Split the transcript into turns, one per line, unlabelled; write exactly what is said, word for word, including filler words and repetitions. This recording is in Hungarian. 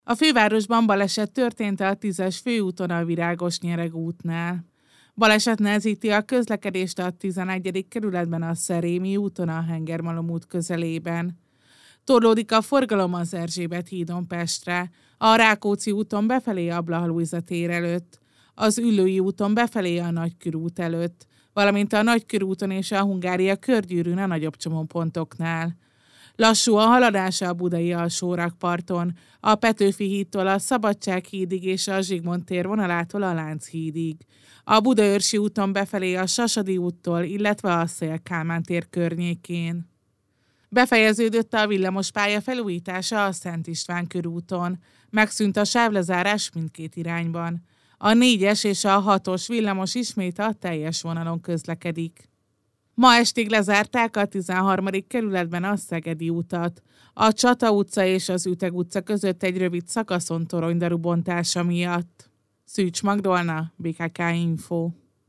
A fővárosban baleset történt a tízes főúton a Virágos-Nyereg útnál. Baleset nehezíti a közlekedést a tizenegyedik kerületben a Szerémi úton a Hengermalom út közelében. Torlódik a forgalom az Erzsébet hídon Pestre, a Rákóczi úton befelé a Blaha-Lujza tér előtt, az Üllői úton befelé a Nagykörút előtt, valamint a Nagykörúton és a Hungária körgyűrűn a nagyobb csomópontoknál. Lassú a haladása a budai alsórakparton, a Petőfi hídtól a Szabadság hídig és a Zsigmond tér vonalától a Lánchídig. A Budaörsi úton befelé a Sasadi úttól, illetve a Széll Kálmán tér környékén. Befejeződött a villamospálya felújítása a Szent István körúton. Megszűnt a sávlezárás mindkét irányban. A négyes és a hatos villamos ismét a teljes vonalon közlekedik. Ma estig lezárták a tizenharmadik kerületben a Szegedi utat. A Csata utca és az Üteg utca között egy rövid szakaszon toronydaru bontása miatt. Szűcs Magdolna, bé ká ká Info.